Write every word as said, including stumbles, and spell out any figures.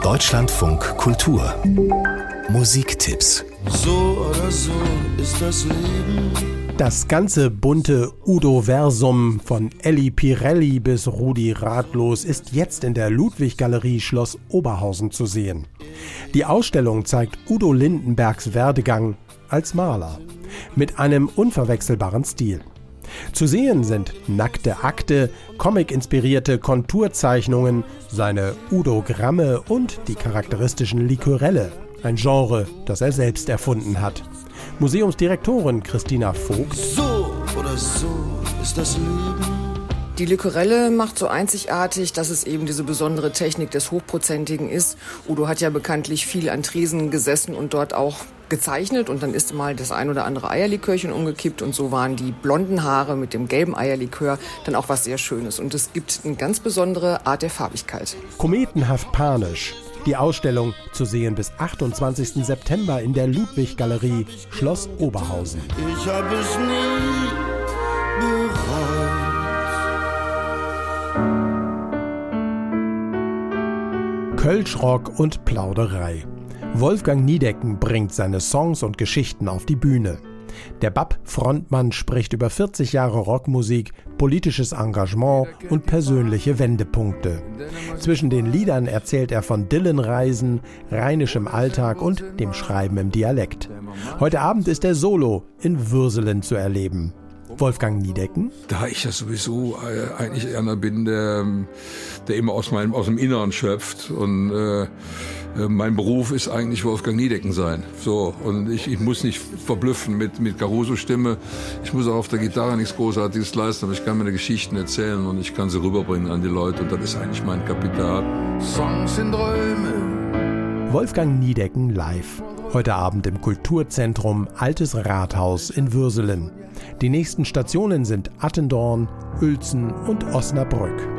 Deutschlandfunk Kultur Musiktipps. So oder so ist das Leben. Das ganze bunte Udo-Versum von Elli Pirelli bis Rudi Ratlos ist jetzt in der Ludwig-Galerie Schloss Oberhausen zu sehen. Die Ausstellung zeigt Udo Lindenbergs Werdegang als Maler mit einem unverwechselbaren Stil. Zu sehen sind nackte Akte, comic-inspirierte Konturzeichnungen, seine Udogramme und die charakteristischen Liquorelle, ein Genre, das er selbst erfunden hat. Museumsdirektorin Christina Vogt. So oder so ist das Leben. Die Liquorelle macht so einzigartig, dass es eben diese besondere Technik des Hochprozentigen ist. Udo hat ja bekanntlich viel an Tresen gesessen und dort auch gezeichnet und dann ist mal das ein oder andere Eierlikörchen umgekippt und so waren die blonden Haare mit dem gelben Eierlikör dann auch was sehr Schönes und es gibt eine ganz besondere Art der Farbigkeit. Kometenhaft panisch. Die Ausstellung zu sehen bis achtundzwanzigsten September in der Ludwig-Galerie Schloss Oberhausen. Ich habe es nie bereut. Kölschrock und Plauderei. Wolfgang Niedecken bringt seine Songs und Geschichten auf die Bühne. Der B A P-Frontmann spricht über vierzig Jahre Rockmusik, politisches Engagement und persönliche Wendepunkte. Zwischen den Liedern erzählt er von Dylan-Reisen, rheinischem Alltag und dem Schreiben im Dialekt. Heute Abend ist er solo in Würselen zu erleben. Wolfgang Niedecken. Da ich ja sowieso äh, eigentlich einer bin, der, der immer aus meinem aus dem Inneren schöpft und äh, mein Beruf ist eigentlich Wolfgang Niedecken sein. So, und ich, ich muss nicht verblüffen mit, mit Caruso-Stimme. Ich muss auch auf der Gitarre nichts Großartiges leisten, aber ich kann mir Geschichten erzählen und ich kann sie rüberbringen an die Leute und das ist eigentlich mein Kapital. Songs sind Träume. Wolfgang Niedecken live. Heute Abend im Kulturzentrum Altes Rathaus in Würselen. Die nächsten Stationen sind Attendorn, Uelzen und Osnabrück.